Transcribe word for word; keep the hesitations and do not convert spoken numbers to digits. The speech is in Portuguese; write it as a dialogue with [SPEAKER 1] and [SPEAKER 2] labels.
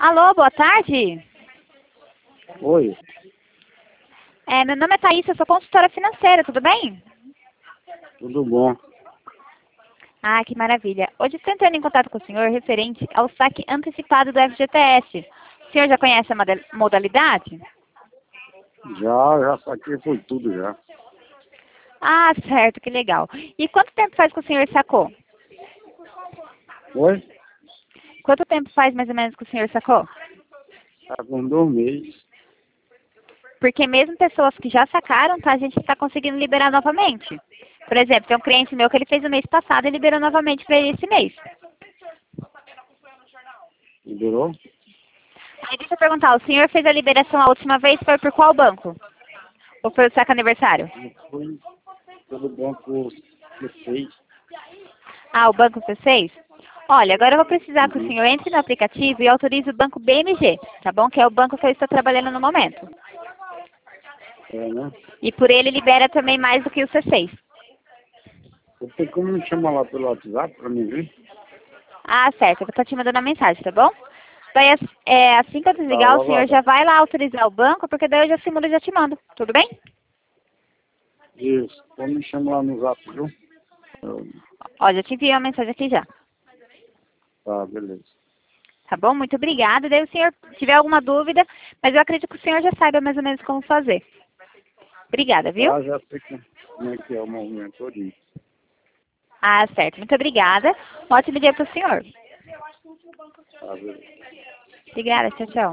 [SPEAKER 1] Alô, boa tarde.
[SPEAKER 2] Oi,
[SPEAKER 1] É, meu nome é Thaís, eu sou consultora financeira, tudo bem?
[SPEAKER 2] tudo bom?
[SPEAKER 1] Ah, que maravilha. Hoje estou entrando em contato com o senhor referente ao saque antecipado do F G T S. O senhor já conhece a moda- modalidade?
[SPEAKER 2] Já, já saquei foi tudo já.
[SPEAKER 1] Ah, certo, que legal. E quanto tempo faz que o senhor sacou?
[SPEAKER 2] Oi?
[SPEAKER 1] Quanto tempo faz mais ou menos que o senhor sacou?
[SPEAKER 2] Tá com dois meses.
[SPEAKER 1] Porque mesmo pessoas que já sacaram, tá, a gente está conseguindo liberar novamente. Por exemplo, tem um cliente meu que ele fez o mês passado e liberou novamente para ele esse mês.
[SPEAKER 2] Liberou?
[SPEAKER 1] Aí deixa eu perguntar, o senhor fez a liberação a última vez, foi por qual banco? Ou foi o saque aniversário?
[SPEAKER 2] Não foi pelo banco C seis.
[SPEAKER 1] Ah, o banco C seis? Olha, agora eu vou precisar que o
[SPEAKER 2] Uhum.
[SPEAKER 1] senhor entre no aplicativo e autorize o banco B M G, tá bom? Que é o banco que eu estou trabalhando no momento.
[SPEAKER 2] É, né?
[SPEAKER 1] E por ele libera também mais do que o C seis.
[SPEAKER 2] Você tem como me chamar lá pelo WhatsApp pra mim ver?
[SPEAKER 1] Ah, certo, eu vou estar te mandando a mensagem, tá bom? Daí, as- é, assim que eu
[SPEAKER 2] Tá,
[SPEAKER 1] desligar,
[SPEAKER 2] vou
[SPEAKER 1] o senhor
[SPEAKER 2] aguardar.
[SPEAKER 1] já vai lá autorizar o banco, porque daí eu já simulo e já te mando, tudo bem?
[SPEAKER 2] Isso, então me chama lá no Zap, viu? Eu-
[SPEAKER 1] Ó, já te enviei uma mensagem aqui já.
[SPEAKER 2] Tá, beleza.
[SPEAKER 1] Tá bom? Muito obrigada. Daí o senhor tiver alguma dúvida, mas eu acredito que o senhor já saiba mais ou menos como fazer. Obrigada, viu?
[SPEAKER 2] Tá, já sei como como é que é o movimento todinho.
[SPEAKER 1] Ah, certo. Muito obrigada. Um ótimo dia para o senhor.
[SPEAKER 2] Tá, beleza.
[SPEAKER 1] Obrigada. Tchau, tchau.